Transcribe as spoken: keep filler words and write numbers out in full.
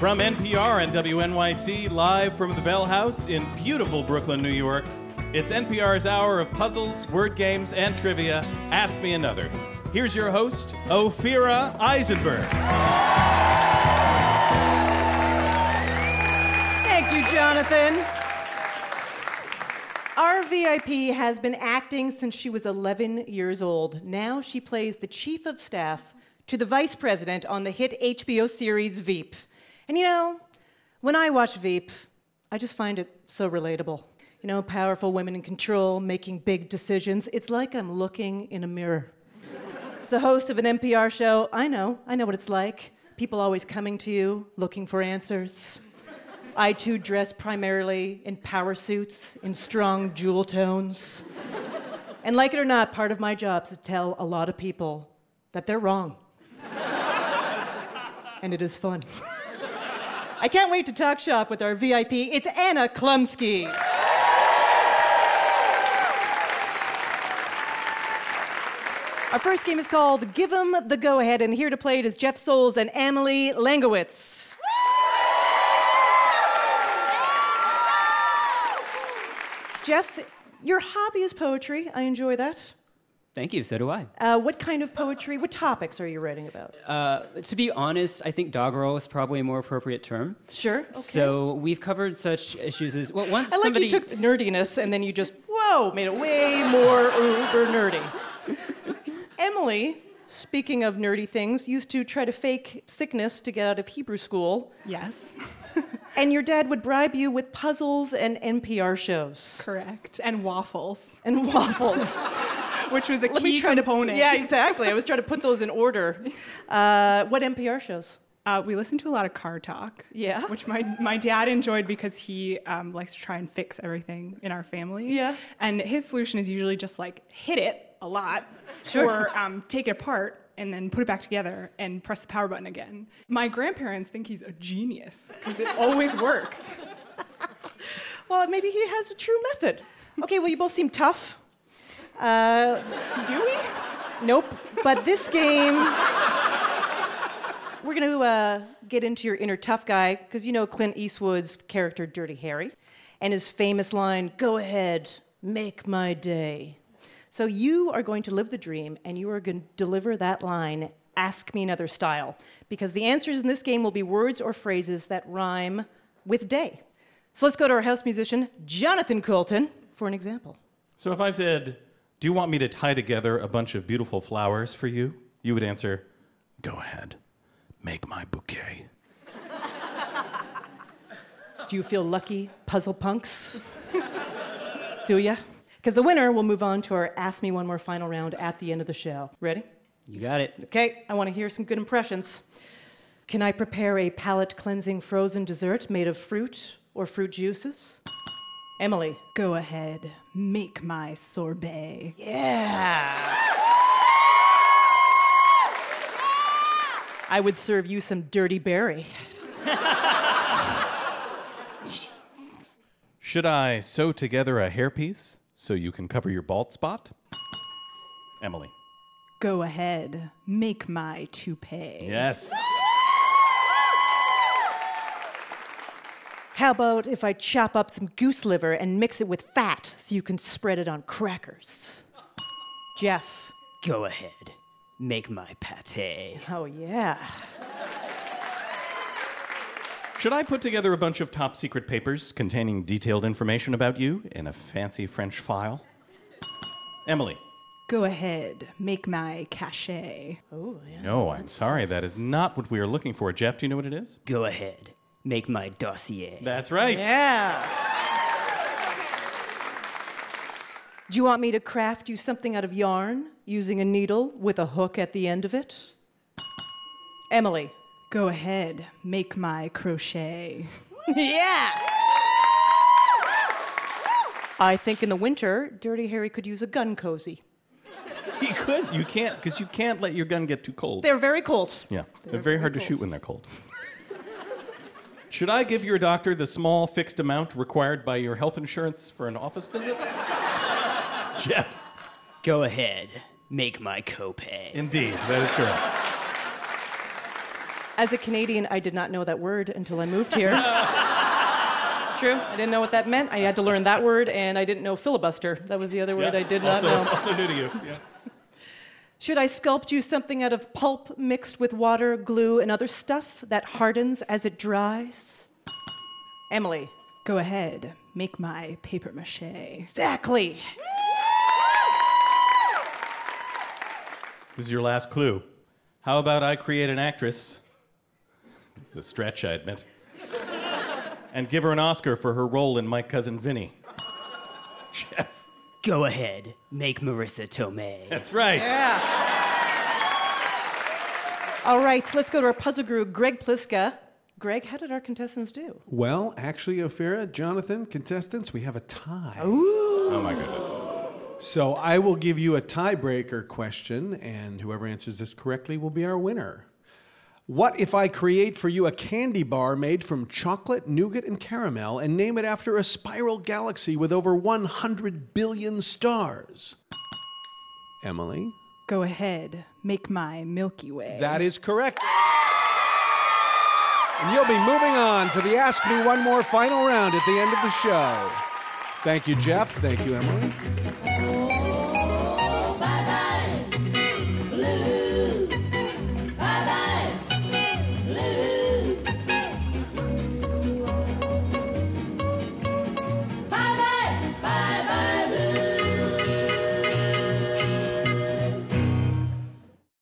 From N P R and W N Y C, live from the Bell House in beautiful Brooklyn, New York, it's N P R's hour of puzzles, word games, and trivia. Ask Me Another. Here's your host, Ophira Eisenberg. Thank you, Jonathan. Our V I P has been acting since she was eleven years old. Now she plays the chief of staff to the vice president on the hit H B O series Veep. And you know, when I watch Veep, I just find it so relatable. You know, powerful women in control, making big decisions. It's like I'm looking in a mirror. As a host of an N P R show, I know, I know what it's like. People always coming to you, looking for answers. I, too, dress primarily in power suits, in strong jewel tones. And like it or not, part of my job is to tell a lot of people that they're wrong. And it is fun. I can't wait to talk shop with our V I P. It's Anna Chlumsky. Our first game is called Give 'em the Go-Ahead, and here to play it is Jeff Souls and Emily Langowitz. Jeff, your hobby is poetry. I enjoy that. Thank you, so do I. Uh, what kind of poetry, what topics are you writing about? Uh, to be honest, I think doggerel is probably a more appropriate term. Sure, okay. So we've covered such issues as, well, once I like somebody... you took nerdiness and then you just, whoa, made it way more uber nerdy. Emily, speaking of nerdy things, used to try to fake sickness to get out of Hebrew school. Yes. And your dad would bribe you with puzzles and N P R shows. Correct. And waffles. And waffles. Which was a Let key me try component. To, yeah, exactly. I was trying to put those in order. Uh, what N P R shows? Uh, we listened to a lot of Car Talk. Yeah. Which my, my dad enjoyed because he um, likes to try and fix everything in our family. Yeah. And his solution is usually just like hit it a lot. Sure. Or um, take it apart and then put it back together and press the power button again. My grandparents think he's a genius because it always works. Well, maybe he has a true method. Okay, well, you both seem tough. Uh, Do we? Nope. But this game, we're going to uh, get into your inner tough guy, because you know Clint Eastwood's character, Dirty Harry, and his famous line, "Go ahead, make my day." So you are going to live the dream, and you are going to deliver that line, Ask Me Another style, because the answers in this game will be words or phrases that rhyme with day. So let's go to our house musician, Jonathan Coulton, for an example. So if I said, do you want me to tie together a bunch of beautiful flowers for you? You would answer, go ahead, make my bouquet. Do you feel lucky, puzzle punks? Do ya? Because the winner will move on to our Ask Me One More final round at the end of the show. Ready? You got it. Okay, I want to hear some good impressions. Can I prepare a palate-cleansing frozen dessert made of fruit or fruit juices? Emily. Go ahead, make my sorbet. Yeah. I would serve you some dirty berry. Should I sew together a hairpiece so you can cover your bald spot? Emily. Go ahead, make my toupee. Yes. How about if I chop up some goose liver and mix it with fat so you can spread it on crackers? Jeff. Go ahead, make my pate. Oh, yeah. Should I put together a bunch of top secret papers containing detailed information about you in a fancy French file? Emily. Go ahead, make my cachet. Oh, yeah. No, I'm sorry. That is not what we are looking for. Jeff, do you know what it is? Go ahead, make my dossier. That's right. Yeah. Do you want me to craft you something out of yarn using a needle with a hook at the end of it? Emily. Go ahead, make my crochet. Yeah. I think in the winter, Dirty Harry could use a gun cozy. You could. You can't, because you can't let your gun get too cold. They're very cold. Yeah, they're, They're very very hard to cold. shoot when they're cold. Should I give your doctor the small fixed amount required by your health insurance for an office visit? Jeff. Go ahead, make my copay. Indeed, that is correct. As a Canadian, I did not know that word until I moved here. It's true. I didn't know what that meant. I had to learn that word, and I didn't know filibuster. That was the other word Yeah, I did also, not know. Also new to you. Yeah. Should I sculpt you something out of pulp mixed with water, glue, and other stuff that hardens as it dries? Emily. Go ahead, make my paper mache. Exactly. This is your last clue. How about I create an actress? It's a stretch, I admit. And give her an Oscar for her role in My Cousin Vinny. Jeff. Go ahead, make Marissa Tomei. That's right. Yeah. All right, let's go to our puzzle guru, Greg Pliska. Greg, how did our contestants do? Well, actually, Ophira, Jonathan, contestants, we have a tie. Ooh. Oh, my goodness. So I will give you a tiebreaker question, and whoever answers this correctly will be our winner. What if I create for you a candy bar made from chocolate, nougat, and caramel and name it after a spiral galaxy with over one hundred billion stars? Emily? Go ahead, make my Milky Way. That is correct. And you'll be moving on to the Ask Me One More final round at the end of the show. Thank you, Jeff. Thank you, Emily.